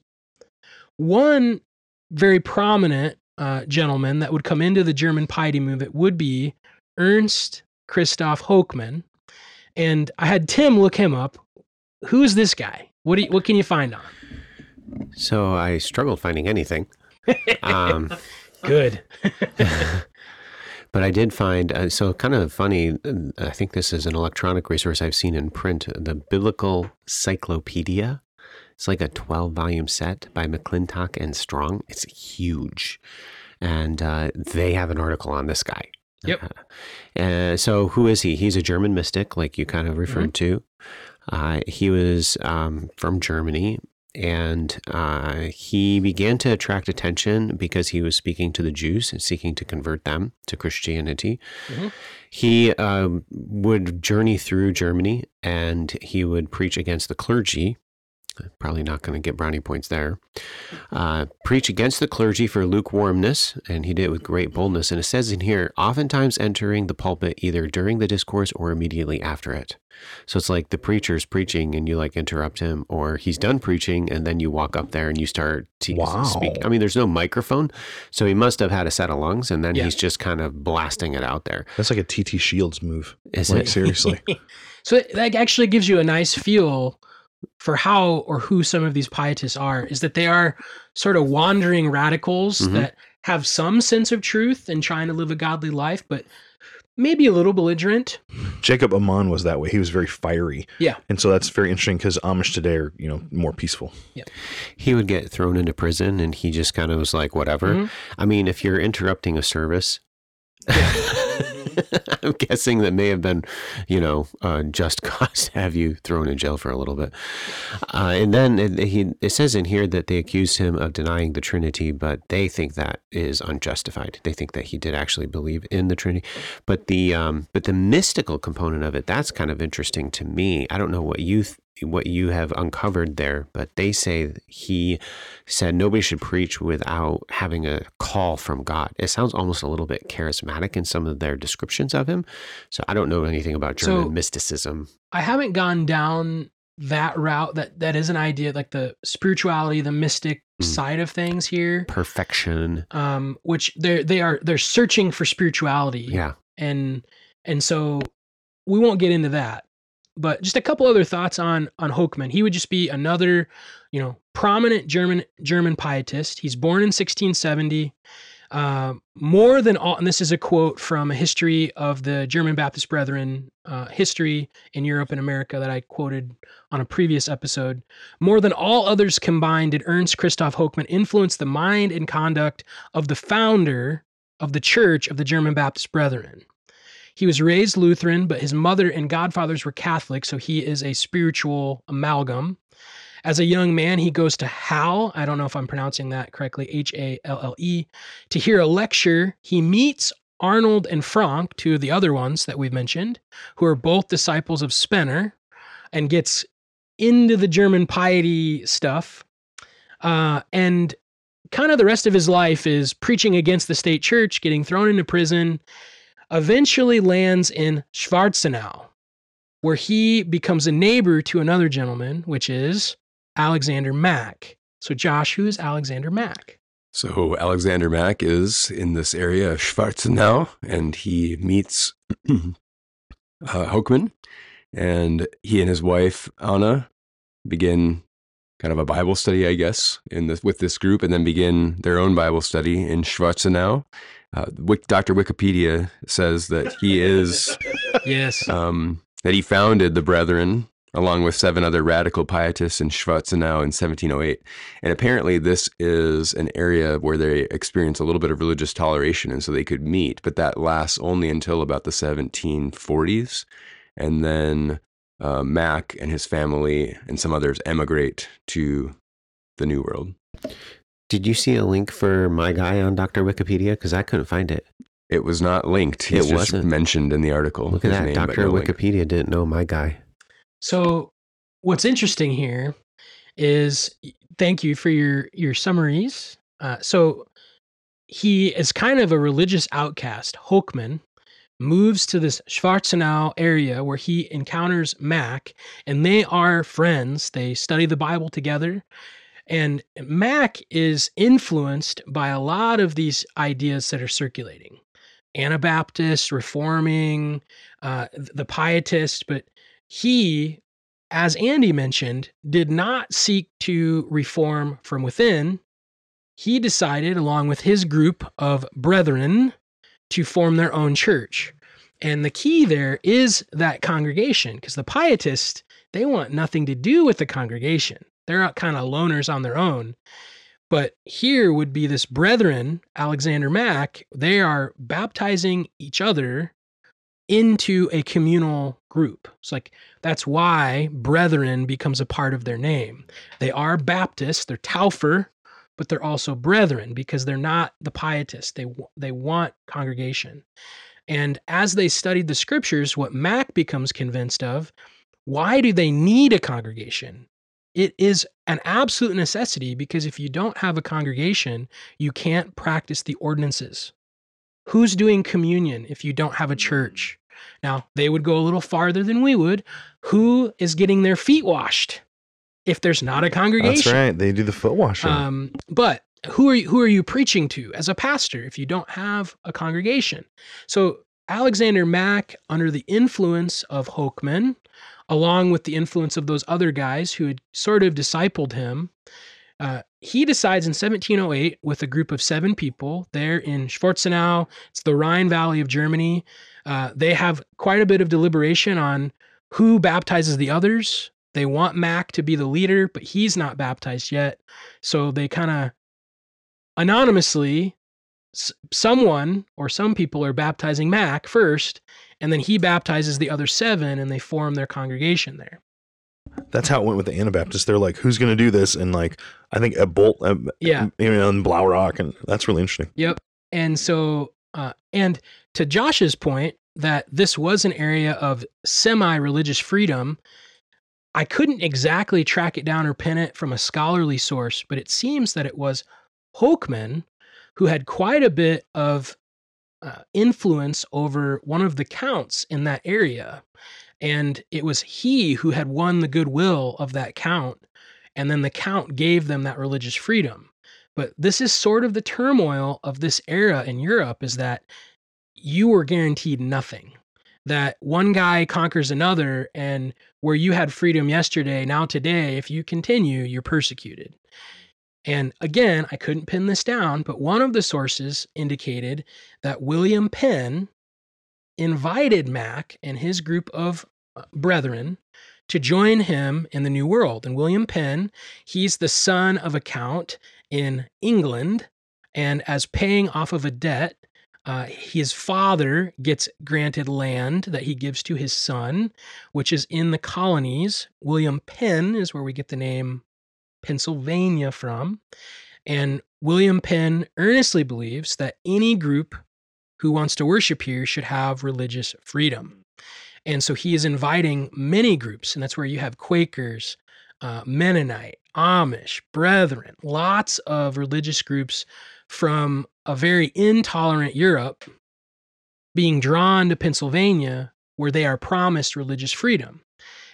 One very prominent uh, gentleman that would come into the German piety movement would be Ernst Christoph Hoekman, and I had Tim look him up. Who's this guy? What do you, what can you find on him? So I struggled finding anything. Um, Good. But I did find, uh, so kind of funny, I think this is an electronic resource I've seen in print, the Biblical Cyclopedia. It's like a twelve volume set by McClintock and Strong. It's huge. And uh, they have an article on this guy. Yep. Uh, uh, so who is he? He's a German mystic, like you kind of referred mm-hmm. to. Uh, he was um, from Germany. And uh, he began to attract attention because he was speaking to the Jews and seeking to convert them to Christianity. Mm-hmm. He um, would journey through Germany and he would preach against the clergy. Probably not going to get brownie points there. Uh, preach against the clergy for lukewarmness, and he did it with great boldness. And it says in here, oftentimes entering the pulpit either during the discourse or immediately after it. So it's like the preacher's preaching and you like interrupt him, or he's done preaching and then you walk up there and you start to wow. speak. I mean, there's no microphone, so he must have had a set of lungs and then yeah. he's just kind of blasting it out there. That's like a T T Shields move. Is like, it? Seriously. So that actually gives you a nice feel for how or who some of these pietists are, is that they are sort of wandering radicals mm-hmm. that have some sense of truth and trying to live a godly life, but maybe a little belligerent. Jacob Ammann was that way. He was very fiery. Yeah. And so that's very interesting because Amish today are, you know, more peaceful. Yeah. He would get thrown into prison and he just kind of was like, whatever. Mm-hmm. I mean, if you're interrupting a service, I'm guessing that may have been, you know, uh, just cause to have you thrown in jail for a little bit. Uh, and then it, he, it says in here that they accused him of denying the Trinity, but they think that is unjustified. They think that he did actually believe in the Trinity. But the um, but the mystical component of it, that's kind of interesting to me. I don't know what you th- what you have uncovered there, but they say he said nobody should preach without having a call from God. It sounds almost a little bit charismatic in some of their descriptions of him. So I don't know anything about German so, mysticism. I haven't gone down that route. That that is an idea, like the spirituality, the mystic mm. side of things here. Perfection. Um, which they're they are they're searching for spirituality. Yeah. And and so we won't get into that. But just a couple other thoughts on on Hoekman. He would just be another, you know, prominent German German pietist. He's born in sixteen seventy. Uh, more than all, and this is a quote from a history of the German Baptist Brethren uh, history in Europe and America that I quoted on a previous episode. More than all others combined, did Ernst Christoph Hoekman influence the mind and conduct of the founder of the Church of the German Baptist Brethren. He was raised Lutheran, but his mother and godfathers were Catholic, so he is a spiritual amalgam. As a young man, he goes to Halle, I don't know if I'm pronouncing that correctly, H A L L E, to hear a lecture. He meets Arnold and Frank, two of the other ones that we've mentioned, who are both disciples of Spener, and gets into the German piety stuff. Uh, and kind of the rest of his life is preaching against the state church, getting thrown into prison, eventually lands in Schwarzenau, where he becomes a neighbor to another gentleman, which is Alexander Mack. So, Josh, who is Alexander Mack? So Alexander Mack is in this area of Schwarzenau, and he meets uh, Hoekman, and he and his wife Anna begin kind of a Bible study, I guess, in this with this group, and then begin their own Bible study in Schwarzenau. Uh, Doctor Wikipedia says that he is Yes. um, that he founded the Brethren along with seven other radical pietists in Schwarzenau in seventeen oh eight. And apparently this is an area where they experience a little bit of religious toleration, and so they could meet, but that lasts only until about the seventeen forties. And then uh, Mack and his family and some others emigrate to the New World. Did you see a link for my guy on Doctor Wikipedia? Because I couldn't find it. It was not linked. He's It just wasn't. mentioned in the article. Look at his that. name, but Doctor no link. Wikipedia didn't know my guy. So, what's interesting here is, thank you for your your summaries. Uh, so, he is kind of a religious outcast. Hoekman moves to this Schwarzenau area where he encounters Mack, and they are friends. They study the Bible together. And Mack is influenced by a lot of these ideas that are circulating. Anabaptist, reforming, uh, the pietist, but he, as Andy mentioned, did not seek to reform from within. He decided, along with his group of brethren, to form their own church. And the key there is that congregation, because the pietists, they want nothing to do with the congregation. They're kind of loners on their own. But here would be this brethren, Alexander Mack, they are baptizing each other into a communal group. It's like, that's why brethren becomes a part of their name. They are Baptists, they're Taufer, but they're also brethren because they're not the pietists. They, they want congregation. And as they studied the scriptures, what Mack becomes convinced of, why do they need a congregation? It is an absolute necessity because if you don't have a congregation, you can't practice the ordinances. Who's doing communion if you don't have a church? Now, they would go a little farther than we would. Who is getting their feet washed if there's not a congregation? That's right. They do the foot washing. Um, but who are you, who are you preaching to as a pastor if you don't have a congregation? So Alexander Mack, under the influence of Hoekman, along with the influence of those other guys who had sort of discipled him, uh, he decides in seventeen oh eight with a group of seven people there in Schwarzenau. It's the Rhine Valley of Germany. Uh, they have quite a bit of deliberation on who baptizes the others. They want Mack to be the leader, but he's not baptized yet. So they kind of anonymously, s- someone or some people are baptizing Mack first, and then he baptizes the other seven, and they form their congregation there. That's how it went with the Anabaptists. They're like, who's going to do this? And like, I think at Bolt, uh, Yeah. you know, in Blaurock, and that's really interesting. Yep. And so, uh, and to Josh's point, that this was an area of semi-religious freedom, I couldn't exactly track it down or pin it from a scholarly source, but it seems that it was Hoekman who had quite a bit of uh, influence over one of the counts in that area. And it was he who had won the goodwill of that count. And then the count gave them that religious freedom. But this is sort of the turmoil of this era in Europe, is that you were guaranteed nothing. That one guy conquers another, and where you had freedom yesterday, now today, if you continue, you're persecuted. And again, I couldn't pin this down, but one of the sources indicated that William Penn invited Mack and his group of brethren to join him in the New World. And William Penn, he's the son of a count in England, and as paying off of a debt, Uh, his father gets granted land that he gives to his son, which is in the colonies. William Penn is where we get the name Pennsylvania from. And William Penn earnestly believes that any group who wants to worship here should have religious freedom. And so he is inviting many groups, and that's where you have Quakers, uh, Mennonite, Amish, Brethren, lots of religious groups from a very intolerant Europe being drawn to Pennsylvania, where they are promised religious freedom.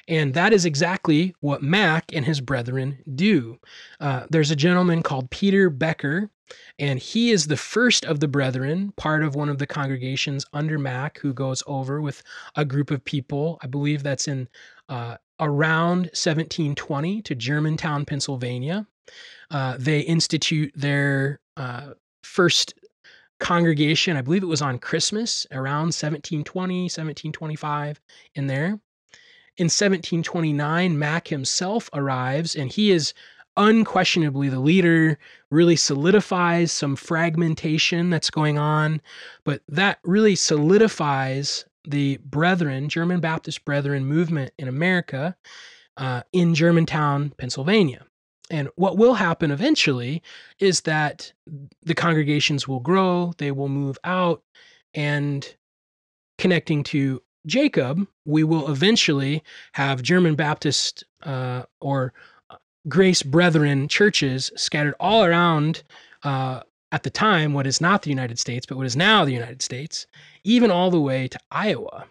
And that is exactly what Mack and his brethren do. Uh, there's a gentleman called Peter Becker, and he is the first of the brethren, part of one of the congregations under Mack, who goes over with a group of people. I believe that's in uh, around seventeen twenty to Germantown, Pennsylvania. Uh, they institute their uh, first congregation. I believe it was on Christmas around seventeen twenty, seventeen twenty-five in there. In seventeen twenty-nine, Mack himself arrives, and he is unquestionably the leader, really solidifies some fragmentation that's going on, but that really solidifies the Brethren, German Baptist Brethren movement in America uh, in Germantown, Pennsylvania. And what will happen eventually is that the congregations will grow, they will move out, and connecting to Jacob, we will eventually have German Baptist uh, or Grace Brethren churches scattered all around, uh, at the time, what is not the United States, but what is now the United States, even all the way to Iowa.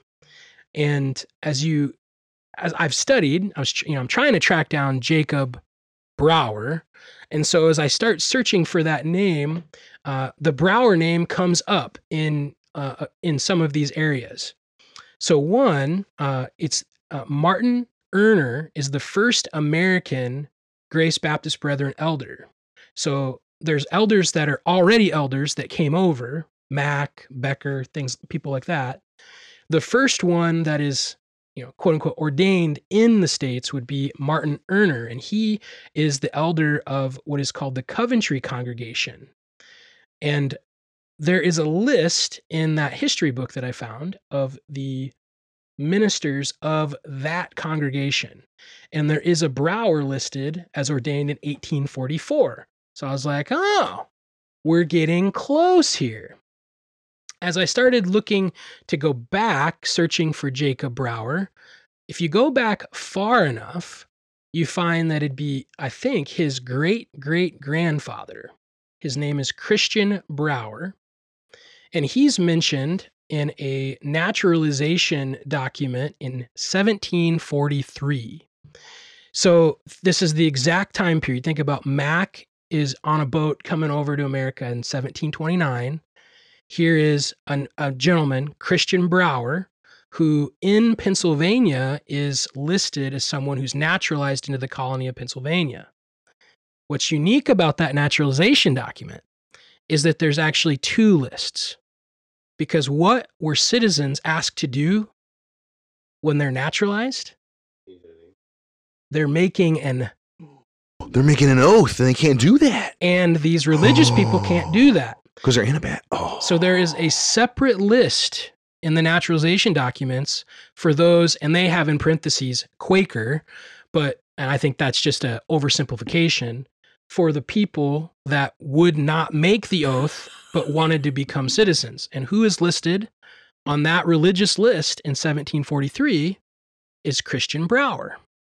And as you, as I've studied, I was, you know, I'm trying to track down Jacob Brower. And so as I start searching for that name, uh, the Brower name comes up in uh, in some of these areas. So one, uh, it's uh, Martin Erner is the first American Grace Baptist Brethren elder. So there's elders that are already elders that came over, Mack, Becker, things, people like that. The first one that is, you know, quote unquote, ordained in the States would be Martin Erner, and he is the elder of what is called the Coventry Congregation. And there is a list in that history book that I found of the ministers of that congregation. And there is a Brower listed as ordained in eighteen forty-four. So I was like, oh, we're getting close here. As I started looking to go back, searching for Jacob Brower, if you go back far enough, you find that it'd be, I think, his great-great-grandfather. His name is Christian Brower, and he's mentioned in a naturalization document in seventeen forty-three. So this is the exact time period. Think about Mack is on a boat coming over to America in seventeen twenty-nine. Here is an, a gentleman, Christian Brower, who in Pennsylvania is listed as someone who's naturalized into the colony of Pennsylvania. What's unique about that naturalization document is that there's actually two lists. Because what were citizens asked to do when they're naturalized? They're making an They're making an oath, and they can't do that. And these religious people can't do that. Because they're Anabat. Oh. So there is a separate list in the naturalization documents for those, and they have in parentheses Quaker, but, and I think that's just an oversimplification, for the people that would not make the oath but wanted to become citizens. And who is listed on that religious list in seventeen forty-three is Christian Brower.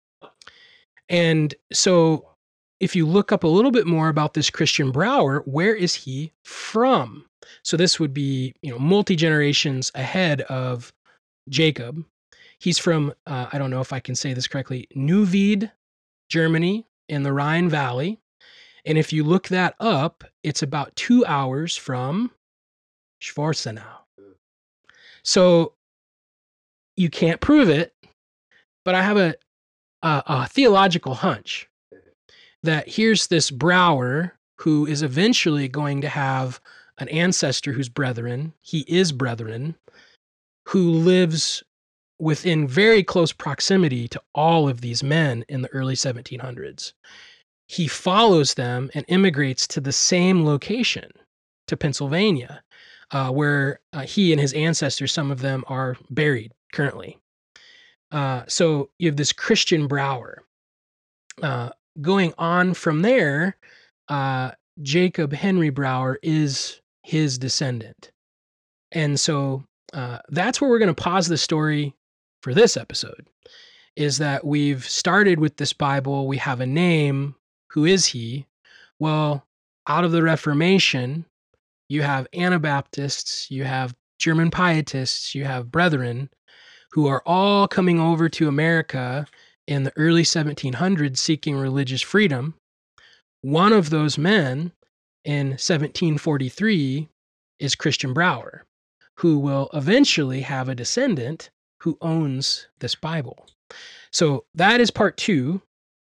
And so if you look up a little bit more about this Christian Brower, where is he from? So this would be, you know, multi-generations ahead of Jacob. He's from, uh, I don't know if I can say this correctly, Neuwied, Germany, in the Rhine Valley. And if you look that up, it's about two hours from Schwarzenau. So you can't prove it, but I have a, a, a theological hunch that here's this Brower who is eventually going to have an ancestor who's brethren. He is brethren, who lives within very close proximity to all of these men in the early seventeen hundreds. He follows them and immigrates to the same location, to Pennsylvania, uh, where uh, he and his ancestors, some of them, are buried currently. Uh, so you have this Christian Brower. Uh, going on from there, uh, Jacob Henry Brower is his descendant. And so uh, that's where we're going to pause the story for this episode, is that we've started with this Bible. We have a name. Who is he? Well, out of the Reformation, you have Anabaptists, you have German Pietists, you have Brethren who are all coming over to America in the early seventeen hundreds seeking religious freedom. One of those men in seventeen forty-three is Christian Brower, who will eventually have a descendant who owns this Bible. So that is part two.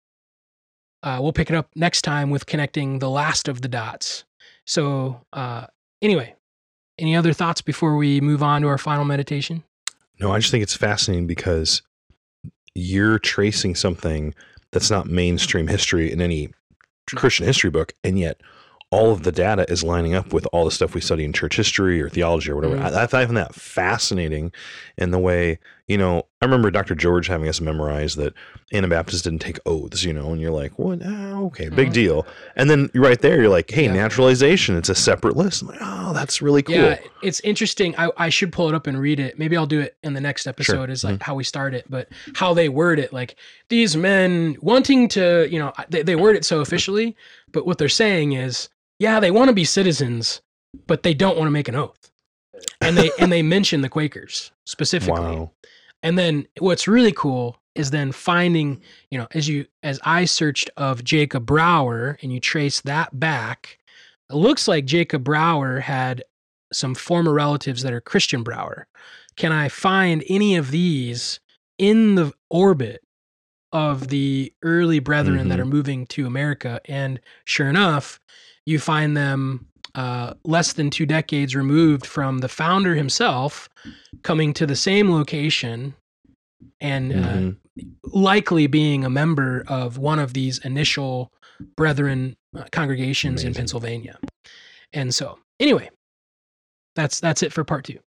Uh, we'll pick it up next time with connecting the last of the dots. So uh, anyway, any other thoughts before we move on to our final meditation? No, I just think it's fascinating because you're tracing something that's not mainstream history in any Christian history book, and yet all of the data is lining up with all the stuff we study in church history or theology or whatever. Mm-hmm. I, I find that fascinating in the way, you know, I remember Doctor George having us memorize that Anabaptists didn't take oaths, you know, and you're like, what? Oh, okay, big mm-hmm. deal. And then right there, you're like, hey, yeah. naturalization, it's a separate list. I'm like, oh, that's really cool. Yeah, it's interesting. I, I should pull it up and read it. Maybe I'll do it in the next episode sure. is like mm-hmm. how we start it, but how they word it, like these men wanting to, you know, they, they word it so officially, but what they're saying is, yeah, they want to be citizens, but they don't want to make an oath. And they and they mention the Quakers specifically. Wow. And then what's really cool is then finding, you know, as you as I searched of Jacob Brower and you trace that back, it looks like Jacob Brower had some former relatives that are Christian Brower. Can I find any of these in the orbit of the early brethren mm-hmm. that are moving to America? And sure enough, you find them uh, less than two decades removed from the founder himself coming to the same location and mm-hmm. uh, likely being a member of one of these initial brethren uh, congregations Amazing. in Pennsylvania. And so anyway, that's that's it for part two.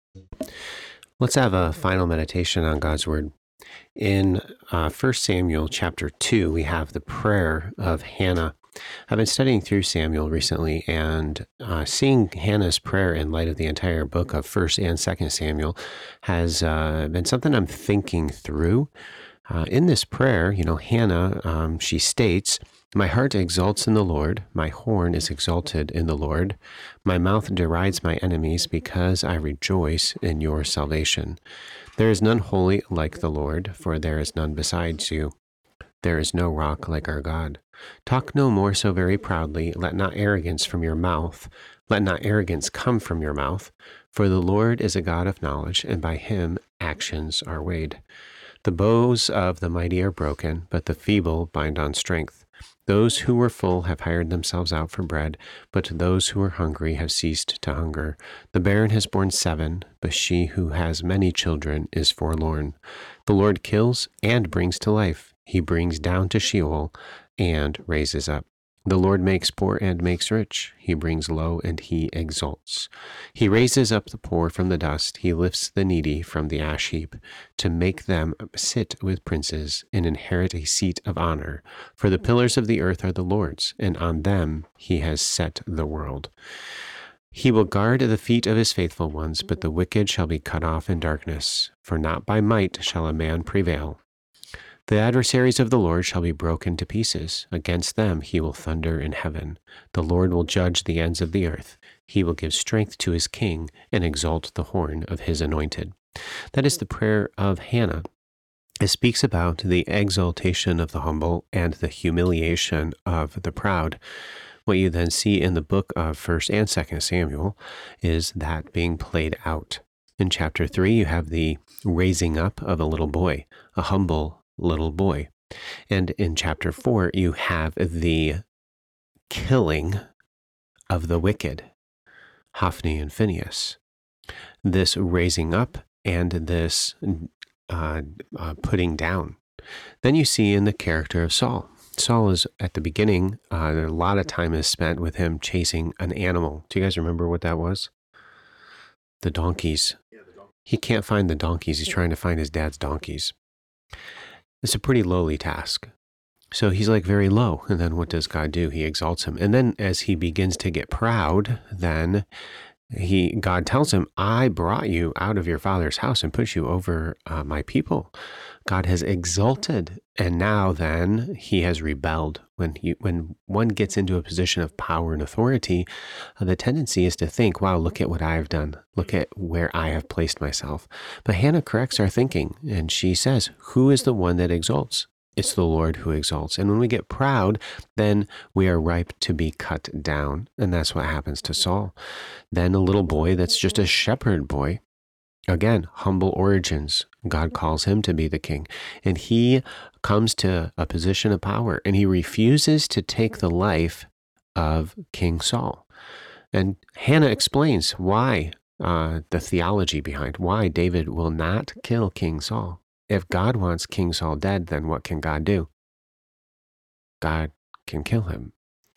Let's have a final meditation on God's word. In uh, First Samuel chapter two, we have the prayer of Hannah. I've been studying through Samuel recently, and uh, seeing Hannah's prayer in light of the entire book of First and Second Samuel has uh, been something I'm thinking through. Uh, in this prayer, you know, Hannah, um, she states, "My heart exalts in the Lord, my horn is exalted in the Lord. My mouth derides my enemies because I rejoice in your salvation. There is none holy like the Lord, for there is none besides you. There is no rock like our God. Talk no more so very proudly. Let not arrogance from your mouth, let not arrogance come from your mouth. For the Lord is a God of knowledge, and by him actions are weighed. The bows of the mighty are broken, but the feeble bind on strength. Those who were full have hired themselves out for bread, but those who are hungry have ceased to hunger. The barren has borne seven, but she who has many children is forlorn. The Lord kills and brings to life. He brings down to Sheol and raises up. The Lord makes poor and makes rich. He brings low and he exalts. He raises up the poor from the dust. He lifts the needy from the ash heap to make them sit with princes and inherit a seat of honor. For the pillars of the earth are the Lord's, and on them he has set the world. He will guard the feet of his faithful ones, but the wicked shall be cut off in darkness. For not by might shall a man prevail. The adversaries of the Lord shall be broken to pieces. Against them he will thunder in heaven. The Lord will judge the ends of the earth. He will give strength to his king and exalt the horn of his anointed. That is the prayer of Hannah. It speaks about the exaltation of the humble and the humiliation of the proud. What you then see in the book of First and Second Samuel is that being played out. In chapter three, you have the raising up of a little boy, a humble little boy. And in chapter four, you have the killing of the wicked, Hophni and Phinehas. This raising up and this uh, uh, putting down. Then you see in the character of Saul. Saul is at the beginning, uh, a lot of time is spent with him chasing an animal. Do you guys remember what that was? The donkeys. He can't find the donkeys. He's trying to find his dad's donkeys. It's a pretty lowly task. So he's like very low. And then what does God do? He exalts him. And then as he begins to get proud, then he God tells him, I brought you out of your father's house and put you over uh, my people. God has exalted, and now then he has rebelled. When he, when one gets into a position of power and authority, uh, the tendency is to think, wow, look at what I have done. Look at where I have placed myself. But Hannah corrects our thinking, and she says, who is the one that exalts? It's the Lord who exalts. And when we get proud, then we are ripe to be cut down. And that's what happens to Saul. Then a little boy that's just a shepherd boy, again, humble origins. God calls him to be the king. And he comes to a position of power, and he refuses to take the life of King Saul. And Hannah explains why, uh, the theology behind why David will not kill King Saul. If God wants King Saul dead, then what can God do? God can kill him.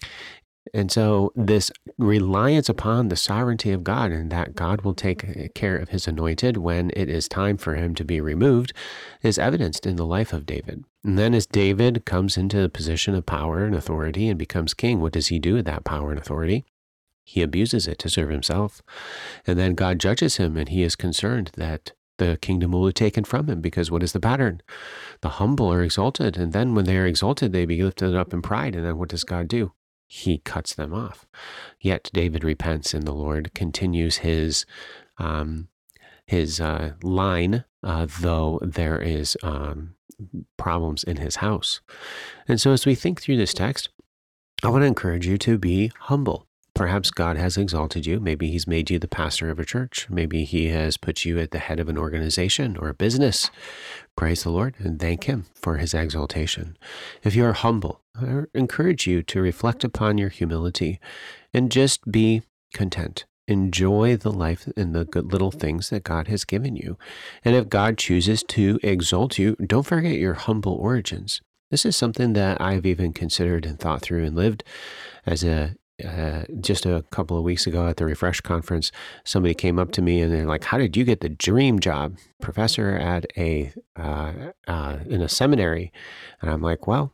And so this reliance upon the sovereignty of God and that God will take care of his anointed when it is time for him to be removed is evidenced in the life of David. And then as David comes into a position of power and authority and becomes king, what does he do with that power and authority? He abuses it to serve himself. And then God judges him, and he is concerned that the kingdom will be taken from him, because what is the pattern? The humble are exalted, and then when they are exalted, they be lifted up in pride. And then what does God do? He cuts them off. Yet David repents, and the Lord continues his um, his uh, line, uh, though there is um, problems in his house. And so as we think through this text, I want to encourage you to be humble. Perhaps God has exalted you. Maybe he's made you the pastor of a church. Maybe he has put you at the head of an organization or a business. Praise the Lord and thank him for his exaltation. If you are humble, I encourage you to reflect upon your humility and just be content. Enjoy the life and the good little things that God has given you. And if God chooses to exalt you, don't forget your humble origins. This is something that I've even considered and thought through and lived as a Uh, just a couple of weeks ago at the Refresh conference. Somebody came up to me and they're like, how did you get the dream job, professor at a uh, uh, in a seminary? And I'm like, well,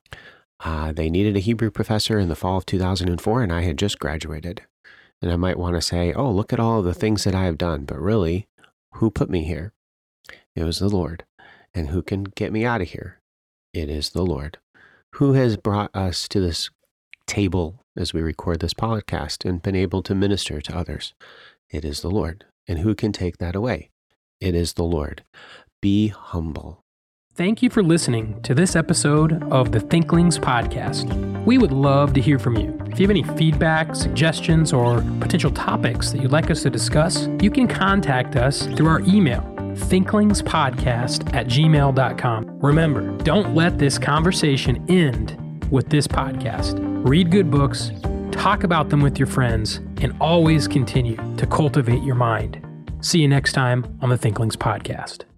uh, they needed a Hebrew professor in the fall of two thousand four, and I had just graduated. And I might want to say, oh, look at all the things that I have done. But really, who put me here? It was the Lord. And who can get me out of here? It is the Lord. Who has brought us to this table as we record this podcast and been able to minister to others? It is the Lord. And who can take that away? It is the Lord. Be humble. Thank you for listening to this episode of the Thinklings Podcast. We would love to hear from you. If you have any feedback, suggestions, or potential topics that you'd like us to discuss, you can contact us through our email, thinklingspodcast at gmail dot com. Remember, don't let this conversation end with this podcast. Read good books, talk about them with your friends, and always continue to cultivate your mind. See you next time on the Thinklings Podcast.